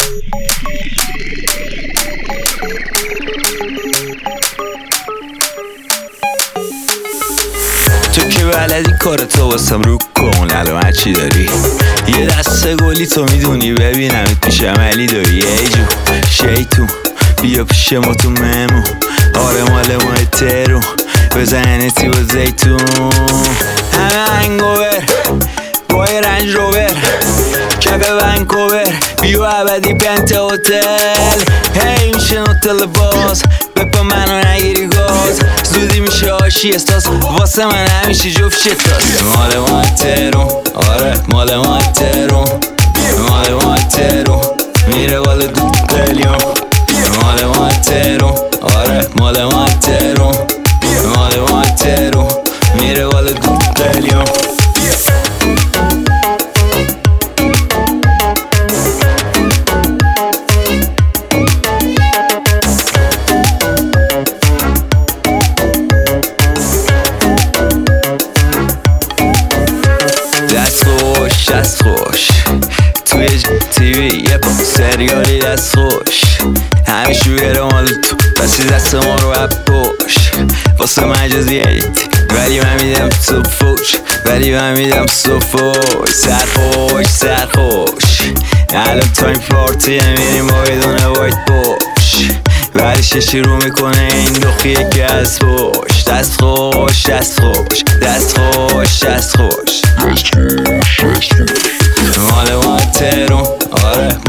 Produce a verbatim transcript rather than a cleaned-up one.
تو که بلدی کارتو واسم رو کن، الان هرچی داری یه دسته گلی تو میدونی، ببینم پیش عملی داری. ای جو شیطون بیا پیش ما تو مهمون، آره مال ما ترون بزنتی با زیتون. همه هنگوور بای رنج روور کف ونکوور، بیو عبدی پنت هتل. هی میشه نوتل باز بپا منو نگیری گاز، زودی میشه آشی استاس واسه من همیشه جفت شتاس. مال ما ترون آره مال ما ترون، مال ما ترون میره بالا دو قلیون. مال ما ترون آره مال ما ترون، مال ما ترون میره بالا دو قلیون. دست خوش دست خوش توی تیوی یه پا سریالی دست خوش، همیشه بیاره مال تو بسی دست ما رو بپوش. واسه مجازی ایت ولی من میدم تو فوش، ولی من میدم تو فوش. سرخوش سرخوش الان تایم پارتی میریم با بدون وایت بوش، ولی ششی رو میکنه این دخیه که از پوش. دست خوش دست خوش دست خوش دست خوش مال ما ترون آره